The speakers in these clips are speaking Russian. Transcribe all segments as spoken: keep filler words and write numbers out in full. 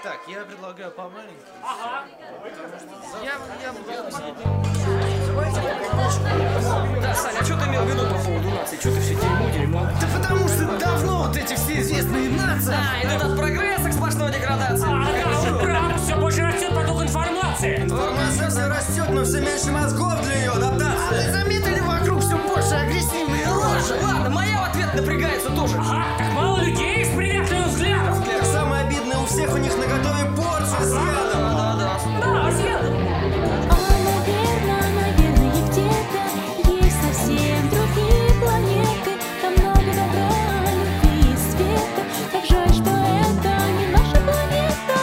как? Я предлагаю по маленькой. Ага. Я, я, я... Да, Саня, а что ты имел в виду по поводу нации? Что ты все дерьмо, дерьмо? Да потому что давно вот эти все известные нации. А, идут от прогресса к сплошной деградации. А, да, он прав. Все больше растет поток информации. Информация все растет, но все меньше мозгов для ее адаптации. А вы заметили вокруг все больше агрессивные рожи? Ладно, моя в ответ напрягается тоже. Ага, так мало людей с приветливым взглядом. Так самое обидное, у всех у них наготове порция с ядом. Да, да. Да, с ядом. Наверное, наверное, где-то есть совсем другие планеты. Там много добра, любви и света. Так жаль, что это не наша планета.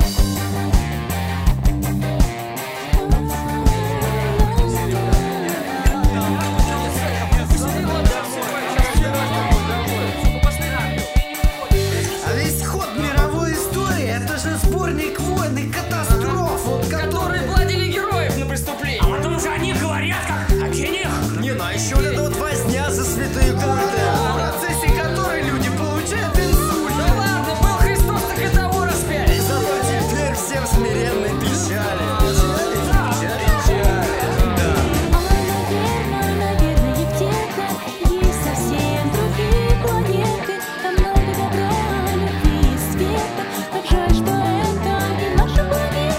А весь ход мировой истории — это же сборник войн и катастроф, вот Которые плодили героев на преступление. А потом же они говорят как о гениях. Не, ну а еще вот эта вот возня за святые культы, в процессе которой люди получают инсульт. Да ладно, был Христос, так и того распяли. Зато теперь всем смиренной печали. Печали, печали, печали. Да. Наверное, наверное, где-то есть совсем другие планеты. Там много добра, любви и света. Так жаль, что это не наша планета.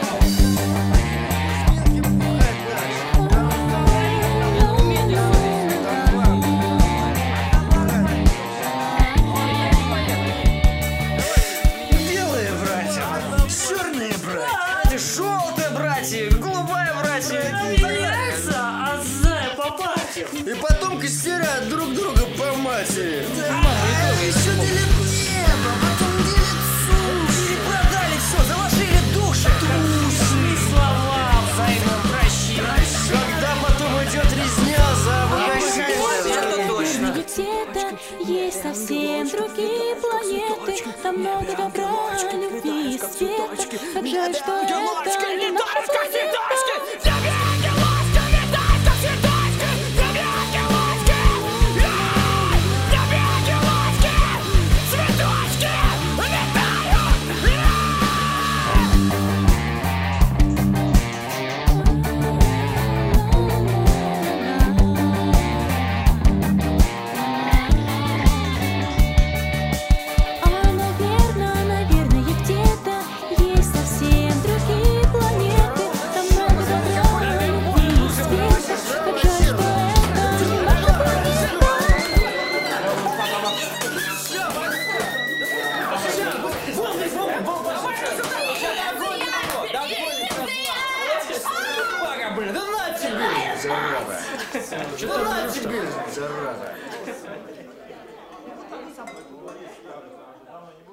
Белые братья, черные братья, Желтые братья, голубая братья. Нравится, а зая по партию. и потом костерят друг друга по матери. А еще делят небо, потом делят суши. Перепродали все, заложили души. Душные слова взаимопрощения. Когда потом идет резня за обогащение. Это точно. Где-то есть совсем другие планеты. Там много добра, любви и света. Так жаль, что это не наша планета. А, наверное, наверное, где-то есть совсем другие планеты. Там много добра, любви и света. Так жаль, что это не наша планета. Блин, да на тебе, зараза. Да на тебе, зараза.